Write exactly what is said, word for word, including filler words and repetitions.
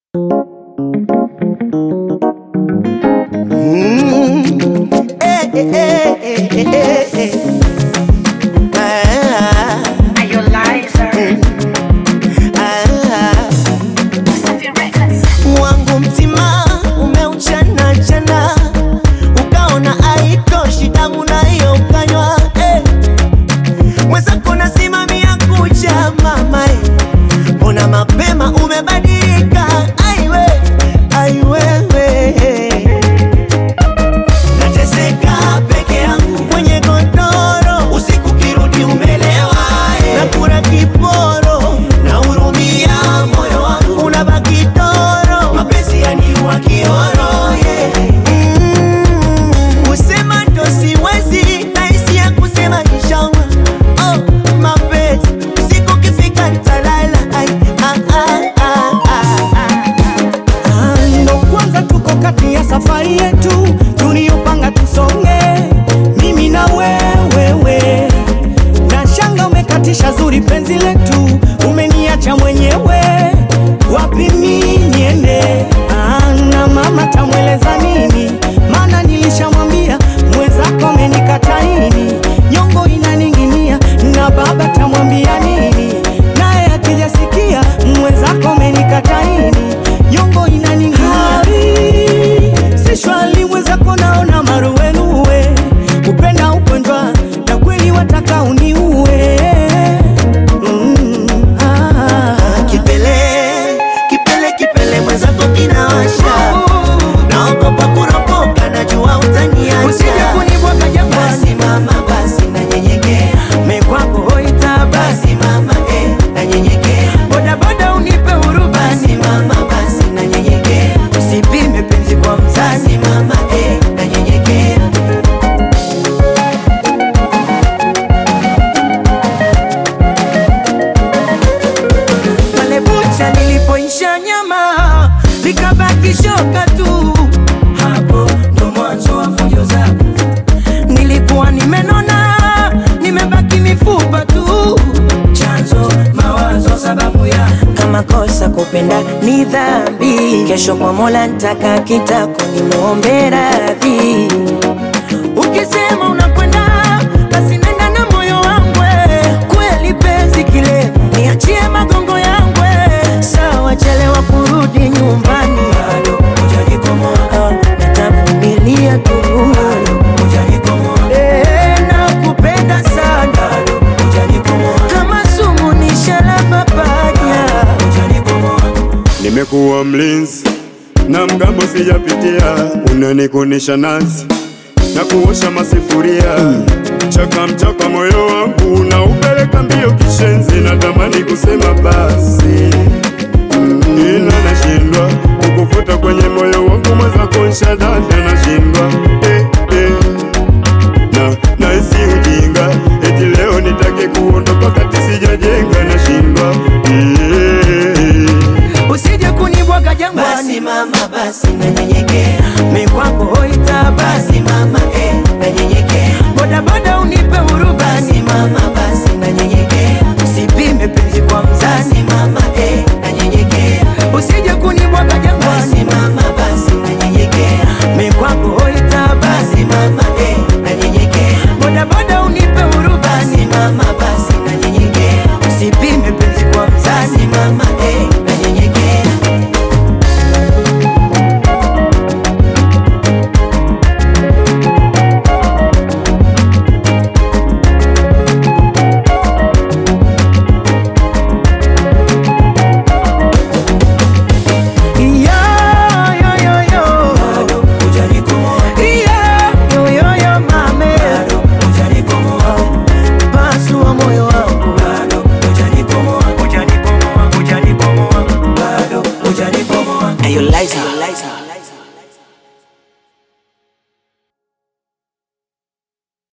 Kesho kwa Mola nitaka kitako nimuombe radhi. Ukisema unakwenda basi nenda na moyo wangu. Kweli penzi kile niachie magongo yangu. Sawa chelewa kurudi nyumbani, bado hujanikomoa, nitavumilia tu, bado hujanikomoa. Eh, nakupenda sana, bado hujanikomoa. Kama sumu ni shalaba panya, hujanikomoa. Nimekuwa mlinzi na mgambo sijapitia, unanikunisha nazi na kuosha masifuria. Chaka mchaka moyo wangu na upeleka mbio kishenzi, natamani kusema basi mm, ila nashindwa kukufuta kwenye moyo wangu, mwenzako nshadada nashindwa eh, eh. Na naisi ujinga eti leo nitake kuondoka kati sijajenga, nashindwa eh. Usije kunibwaga jangwani, basi mama basi nanyenyekea, mimi kwako hoita basi mama eh nanyenyekea, boda boda unipe huru basi mama basi nanyenyekea, usipime penzi kwa mzazi mama eh nanyenyekea. Usije kunibwaga jangwani, basi mama basi nanyenyekea, mimi kwako hoita basi mama eh nanyenyekea, boda boda unipe huru basi mama basi nanyenyekea, usipime penzi kwa mzazi mama eh nanyenyekea. Are you lighter?